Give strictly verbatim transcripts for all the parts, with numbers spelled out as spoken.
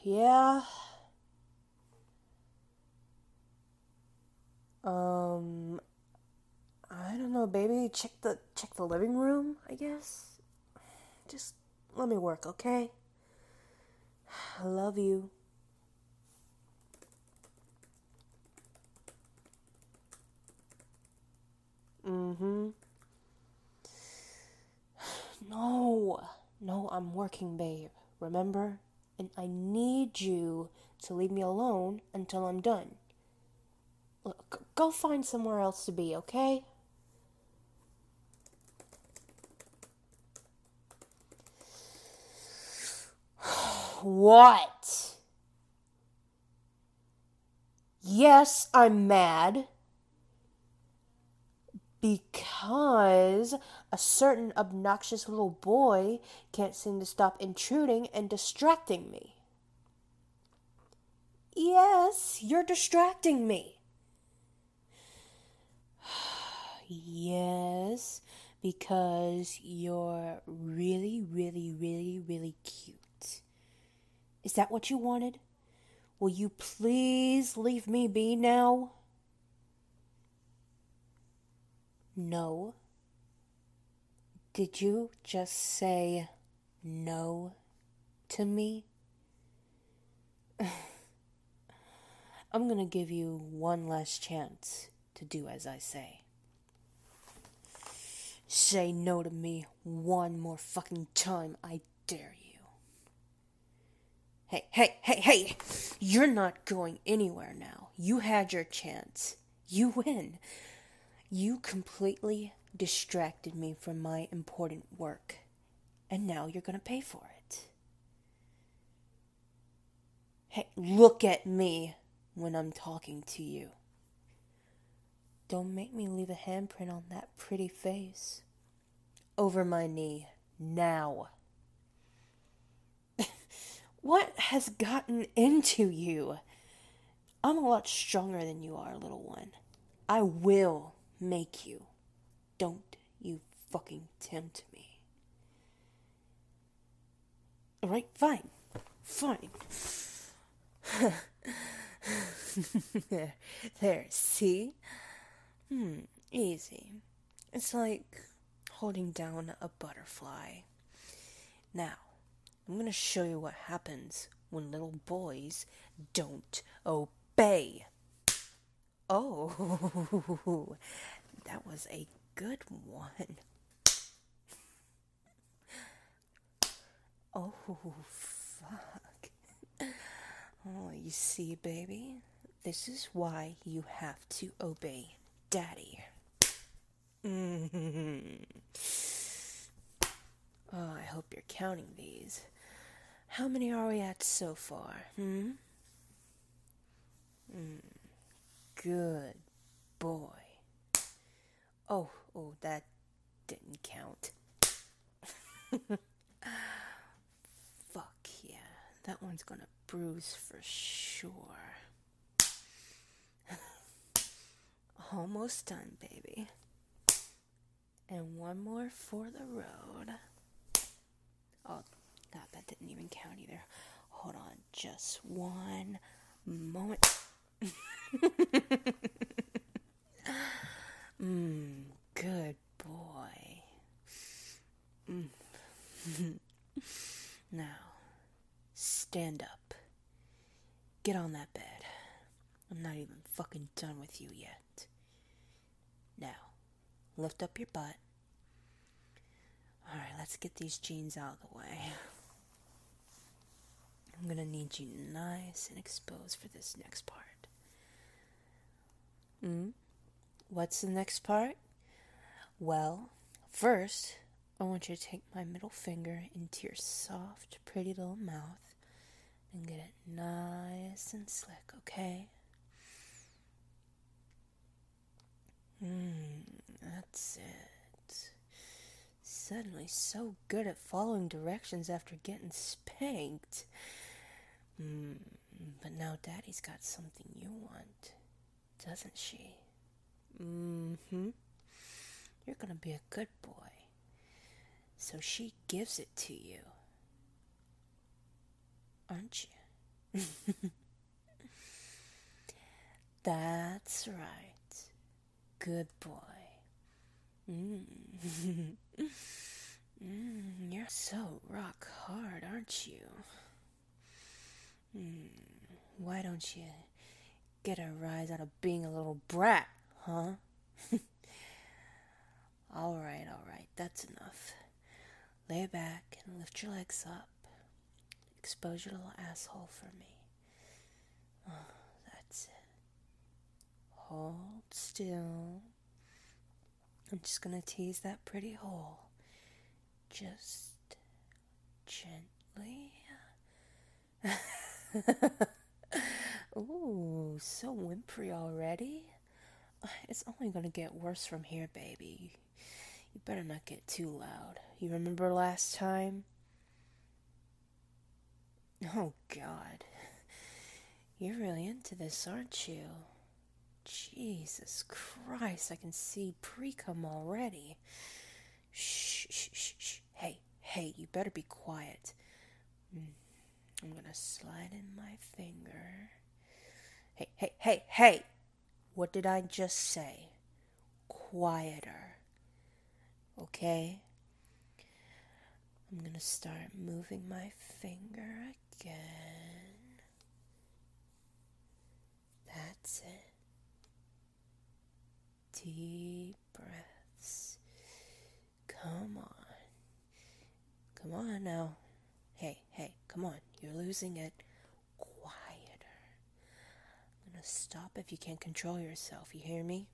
Yeah. Um, I don't know, baby. Check the check the living room, I guess. Just let me work, okay? I love you. Mm-hmm. No. No, I'm working, babe. Remember? And I need you to leave me alone until I'm done. Look, go find somewhere else to be, okay? What? Yes, I'm mad because a certain obnoxious little boy can't seem to stop intruding and distracting me. Yes, you're distracting me. Yes, because you're really, really, really, really cute. Is that what you wanted? Will you please leave me be now? No. Did you just say no to me? I'm gonna give you one last chance to do as I say. Say no to me one more fucking time, I dare you. Hey, hey, hey, hey! You're not going anywhere now. You had your chance. You win. You completely distracted me from my important work. And now you're gonna pay for it. Hey, look at me when I'm talking to you. Don't make me leave a handprint on that pretty face. Over my knee. Now. What has gotten into you? I'm a lot stronger than you are, little one. I will make you. Don't you fucking tempt me. Alright, fine. Fine. there, there, see? Hmm, easy. It's like holding down a butterfly. Now, I'm gonna show you what happens when little boys don't obey. Oh, that was a good one. Oh, fuck. Oh, you see, baby? This is why you have to obey Daddy. Mm-hmm. Oh, I hope you're counting these. How many are we at so far, hmm? Mm, good boy. Oh, oh, that didn't count. Fuck yeah, that one's gonna bruise for sure. Almost done, baby. And one more for the road. Oh, God, that didn't even count either. Hold on, just one moment. Mmm, good boy. Mm. Now, stand up. Get on that bed. I'm not even fucking done with you yet. Now, lift up your butt. Alright, let's get these jeans out of the way. I'm gonna need you nice and exposed for this next part. Hmm? What's the next part? Well, first, I want you to take my middle finger into your soft, pretty little mouth and get it nice and slick, okay? Mmm, that's it. Suddenly so good at following directions after getting spanked. Mm, but now Daddy's got something you want, doesn't she? Mm-hmm. You're gonna be a good boy. So she gives it to you. Aren't you? That's right. Good boy. Mm. mm, you're so rock hard, aren't you? Mm, why don't you get a rise out of being a little brat, huh? Alright, alright, that's enough. Lay back and lift your legs up. Expose your little asshole for me. Oh, that's it. Hold still. I'm just gonna tease that pretty hole. Just gently. Ooh, so whimpery already. It's only gonna get worse from here, baby. You better not get too loud. You remember last time? Oh, God. You're really into this, aren't you? Jesus Christ, I can see pre-cum already. Shh, shh, shh, shh. Hey, hey, you better be quiet. I'm gonna slide in my finger. Hey, hey, hey, hey! What did I just say? Quieter. Okay? I'm gonna start moving my finger again. That's it. Deep breaths. Come on. Come on now. Hey, hey, come on. You're losing it. Quieter. I'm gonna stop if you can't control yourself. You hear me?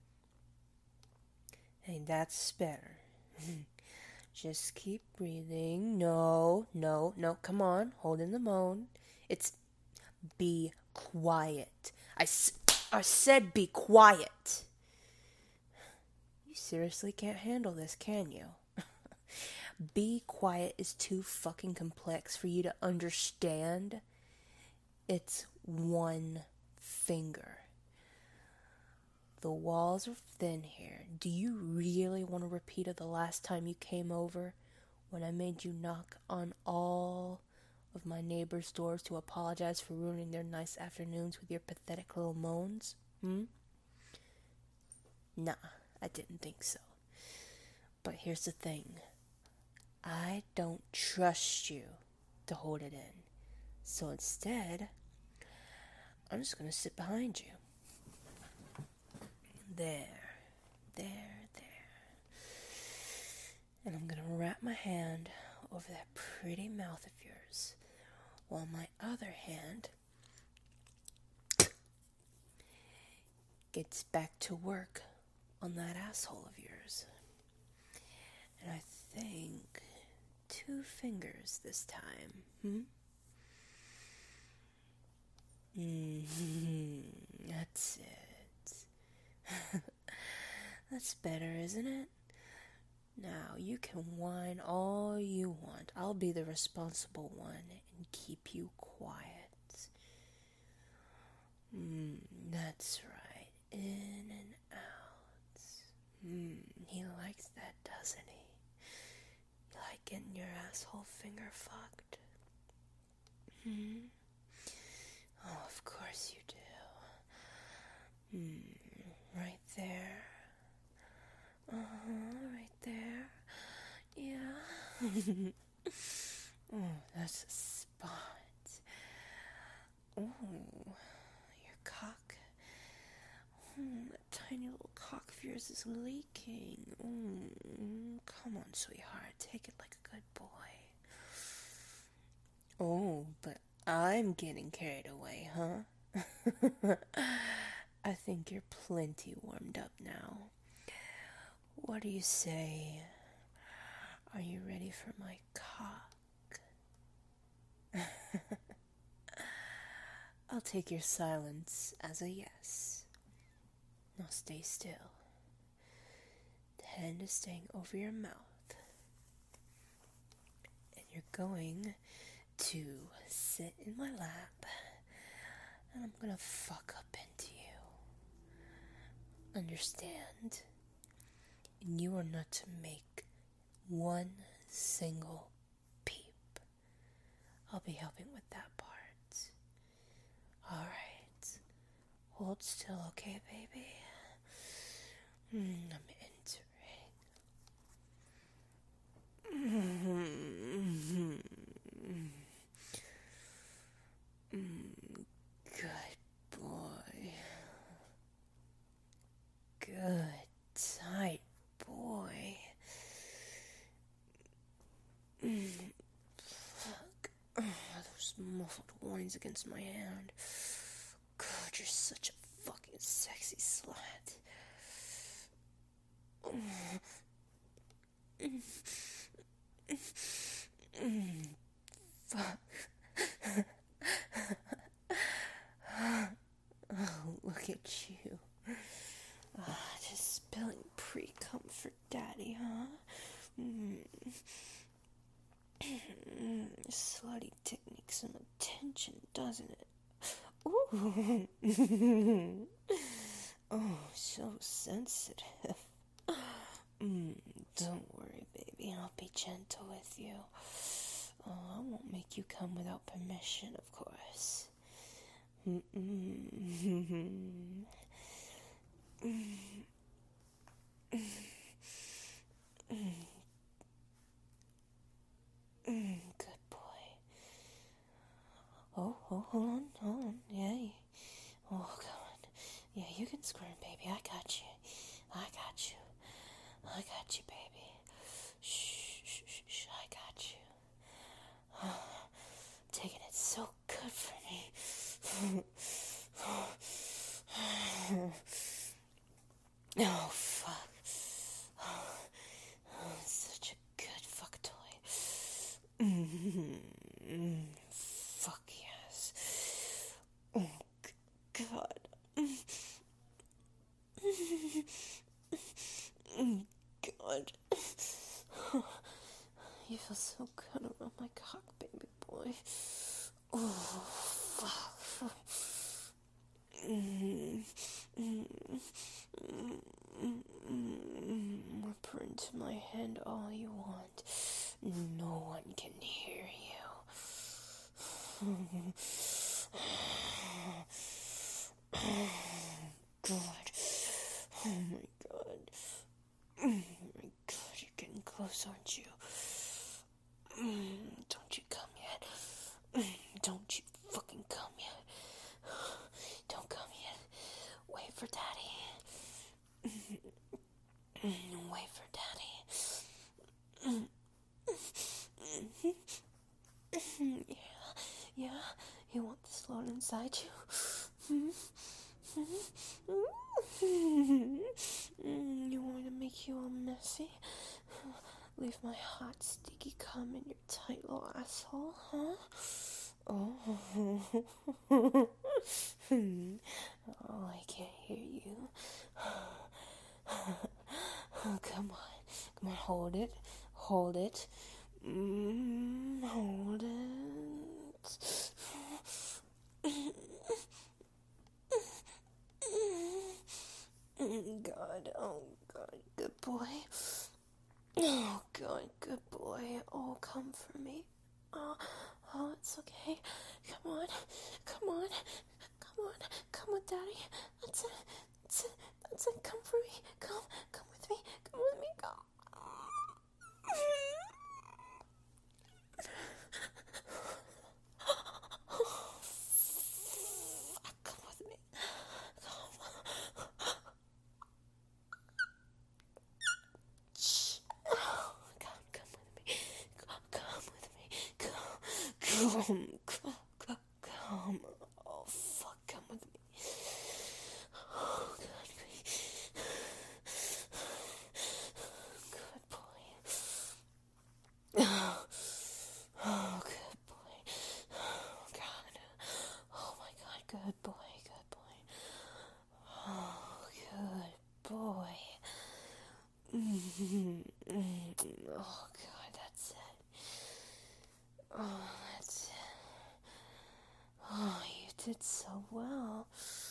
Hey, that's better. Just keep breathing. No, no, no. Come on. Hold in the moan. It's be quiet. I, s- I said be quiet. You seriously can't handle this, can you? Be quiet is too fucking complex for you to understand. It's one finger. The walls are thin here. Do you really want a repeat of the last time you came over when I made you knock on all of my neighbors' doors to apologize for ruining their nice afternoons with your pathetic little moans? Hmm? Nah, I didn't think so. But here's the thing. I don't trust you to hold it in. So instead, I'm just going to sit behind you. There, there, there. And I'm going to wrap my hand over that pretty mouth of yours, while my other hand gets back to work on that asshole of yours. And I think two fingers this time, hmm? Mm-hmm. That's it. That's better, isn't it? Now, you can whine all you want. I'll be the responsible one and keep you quiet. Mm, that's right. In and out. Mm, he likes that, doesn't he? You like getting your asshole finger fucked? Hmm? Oh, of course you do. Hmm, right there. Uh-huh, right there. Yeah. Oh, that's a spot. Oh, your cock. Oh, that tiny little cock of yours is leaking. Oh, come on, sweetheart. Take it like a good boy. Oh, but I'm getting carried away, huh? I think you're plenty warmed up now. What do you say? Are you ready for my cock? I'll take your silence as a yes. Now stay still. The hand is staying over your mouth. And you're going to sit in my lap. And I'm gonna fuck up into you. Understand? And you are not to make one single peep. I'll be helping with that part. Alright. Hold still, okay, baby? Mm, I'm entering. Mm, good boy. Good, tight boy. Mm, fuck. Oh, those muffled whines against my hand. God, you're such a fucking sexy slut. Mm, mm, fuck. Oh, look at you. Ah, just spilling pre-cum for daddy, huh? Mm. Mm, slutty dick needs some attention, doesn't it? Ooh. Oh, so sensitive. Mm, don't worry, baby. I'll be gentle with you. Oh, I won't make you come without permission, of course. Mm-mm. Mm, good boy. Oh, oh, hold on, hold on. Yeah. You, oh, God. Yeah, you can squirm, baby. I got you. I got you. I got you, baby. Shh, shh, shh, shh. I got you. Oh, taking it so good for me. Oh, fuck. Oh, such a good fuck toy. Mm-hmm. Fuck yes. Oh, God. God. You feel so good around my cock, baby boy. Oh, fuck. Whimper into my hand all you want. No one can hear you. God. Oh my God. Oh my God, you're getting close, aren't you? Don't you come yet. Don't you fucking come yet. Don't come yet. Wait for daddy. Wait for daddy. Yeah, yeah. You want this load inside you? You want me to make you all messy? Leave my hot, sticky cum in your tight little asshole, huh? Oh. Oh, I can't hear you. Oh, come on. Come on, hold it. Hold it. Mm, hold it. God, oh God, good boy. Oh God, good boy. Oh, come for me. Oh, oh, it's okay. Come on, come on, come on, come with daddy. That's it, that's it, that's it. Come for me. Come, come with me. Come with me. Come. Come with me. Come. Shh. Oh, come, come with me. Come, come with me. Come, come, come, come, come. Oh, fuck, come with me. Oh, God, good boy. Oh, oh, good boy. Oh, God. Oh, my God, good boy, good boy. Oh, good boy. Oh, God, that's it. Oh, that's it. Oh, you did so well.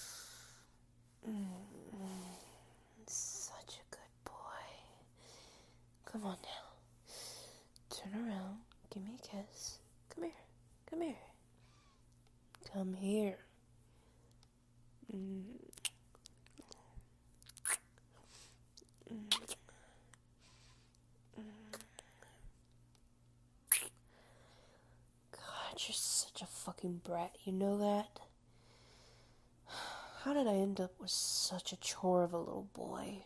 Such a good boy. Come on now. Turn around. Give me a kiss. Come here. Come here. Come here. God, you're such a fucking brat, you know that? How did I end up with such a chore of a little boy?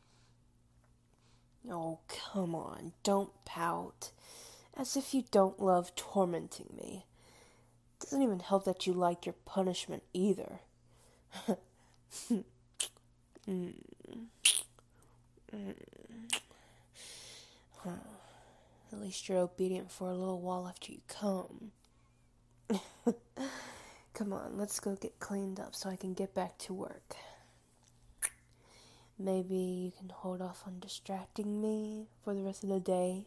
Oh, come on, don't pout. As if you don't love tormenting me. Doesn't even help that you like your punishment either. mm. Mm. Huh. At least you're obedient for a little while after you come. Come on, let's go get cleaned up so I can get back to work. Maybe you can hold off on distracting me for the rest of the day.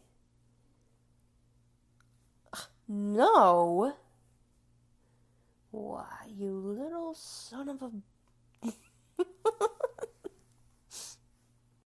No! Why, you little son of a...